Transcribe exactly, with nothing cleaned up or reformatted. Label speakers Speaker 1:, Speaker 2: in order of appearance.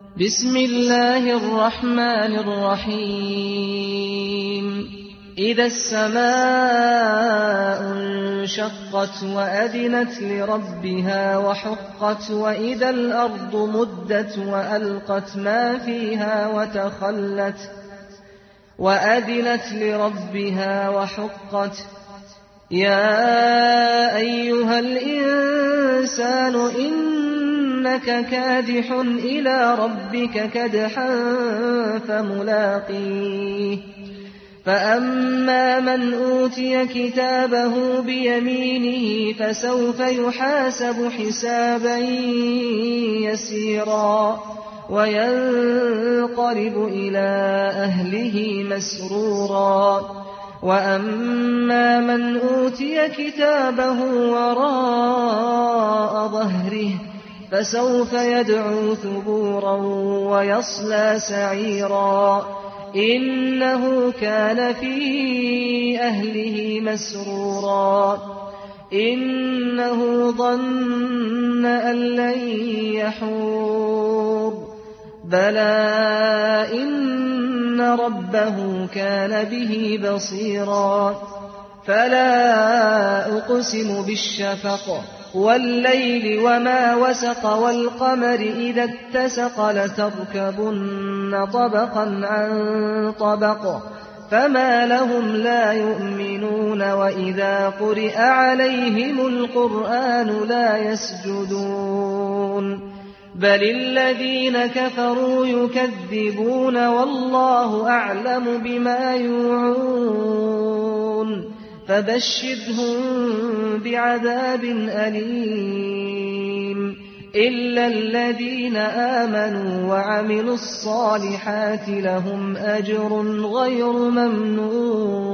Speaker 1: بسم الله الرحمن الرحيم إذا السماء انشقت وأذنت لربها وحقت وإذا الأرض مدت وألقت ما فيها وتخلت وأذنت لربها وحقت يا أيها الإنسان إنك كادح إلى ربك كدحا فملاقيه فأما من أوتي كتابه بيمينه فسوف يحاسب حسابا يسيرا وينقلب إلى أهله مسرورا وأما من أوتي كتابه وراء ظهره فسوف يدعو ثبورا ويصلى سعيرا إنه كان في أهله مسرورا إنه ظن أن لن يحور بلى إن ربه كان به بصيرا فلا أقسم بالشفق والليل وما وسق والقمر إذا اتسق لتركبن طبقا عن طبق فما لهم لا يؤمنون وإذا قرئ عليهم القرآن لا يسجدون بل الذين كفروا يكذبون والله أعلم بما يوعون فبشرهم بعذاب أليم إلا الذين آمنوا وعملوا الصالحات لهم أجر غير ممنون.